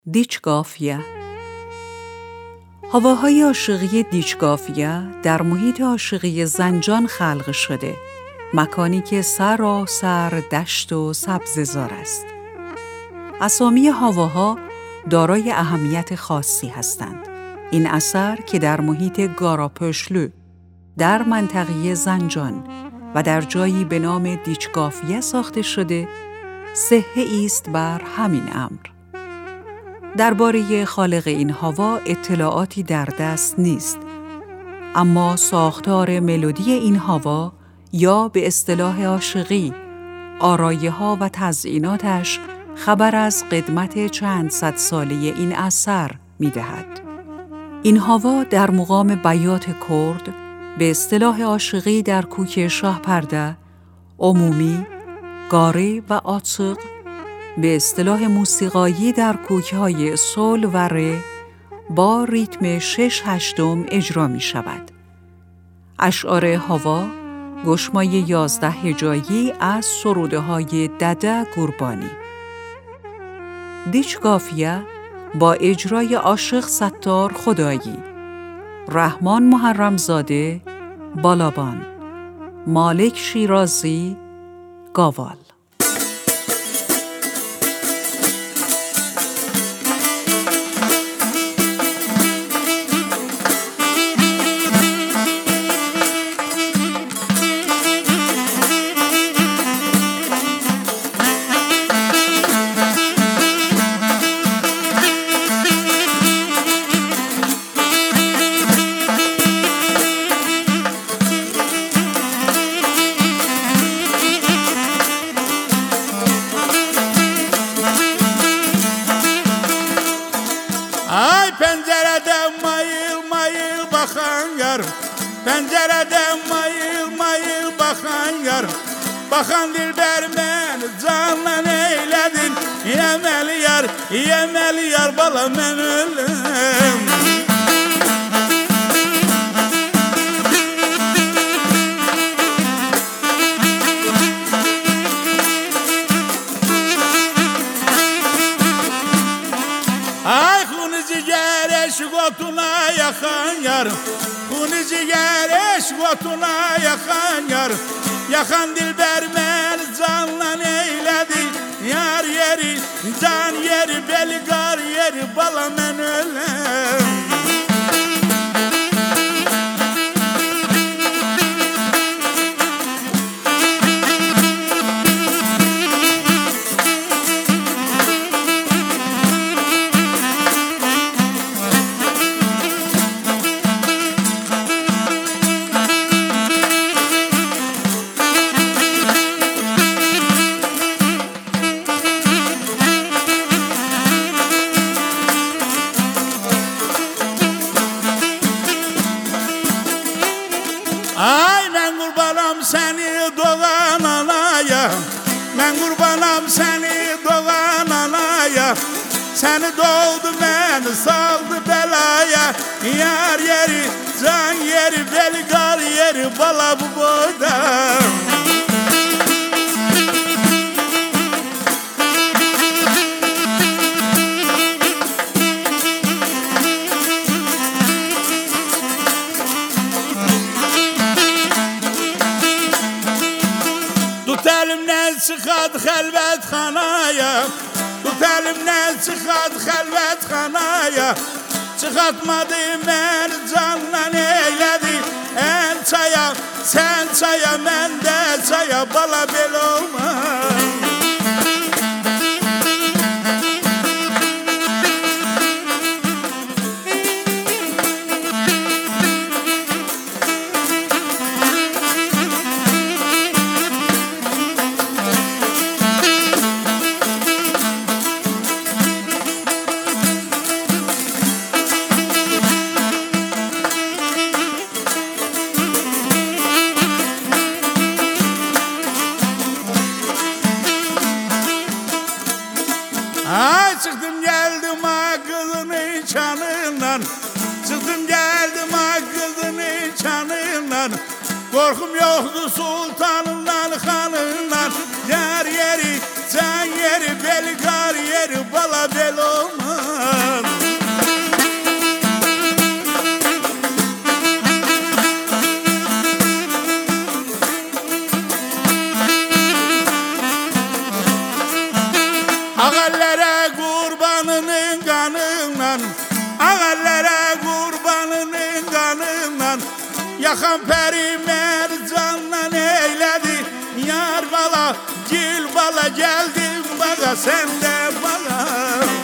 دیچگافیه. هواهای عاشقی دیچگافیه در محیط عاشقی زنجان خلق شده، مکانی که سراسر دشت و سبززار است. اسامی هواها دارای اهمیت خاصی هستند. این اثر که در محیط گاراپشلو در منطقه زنجان و در جایی به نام دیچگافیه ساخته شده، صحه است بر همین امر. درباره خالق این هوا اطلاعاتی در دست نیست، اما ساختار ملودی این هوا یا به اصطلاح عاشقی آرایه‌ها و تزییناتش خبر از قدمت چند صد ساله این اثر می‌دهد. این هوا در مقام بیات کرد به اصطلاح عاشقی در کوک شاهپرده، عمومی، گاره و آتق به اصطلاح موسیقایی در کوک‌های سول و ره با ریتم 6/8 اجرا می شود. اشعار هوا گشمای 11 هجایی از سروده‌های دده گوربانی. دیچگافیه با اجرای عاشق ستار خدایی، رحمان محرمزاده بالابان، مالک شیرازی گاوال. Ay pencereden mayıl mayıl bakan yar, pencereden mayıl mayıl bakan yar, bakan dilber beni canla eyledin, yemeli yar bala men ölüm. Ay huni ciger eşk otuna yakan yar, huni ciger eşk otuna yakan yar, yakan dilber beni canla eyledi, yar yeri, can yeri, belgar yeri, bala men ölüm. Ay ben kurbanam seni doğan anaya, ben kurbanam seni doğan anaya, seni doğdu beni saldı belaya, yar yeri, can yeri, belgar yeri, bala bu boyda. Tut elimden çıkart helvetxanaya, tut elimden çıkart helvetxanaya, çıkartmadı beni canla eyledi, en çaya, sen çaya, men de çaya, bala bel olma. Ay çıktım geldim ha kızını çanından, çıktım geldim ha kızını çanından, korkum yoktu sultanından hanından, yar yeri, can yeri, belgar yeri, bala bel olmaz. Yakan peri mercanla eyledi yar bala, gül bala, geldim bana sen de bana.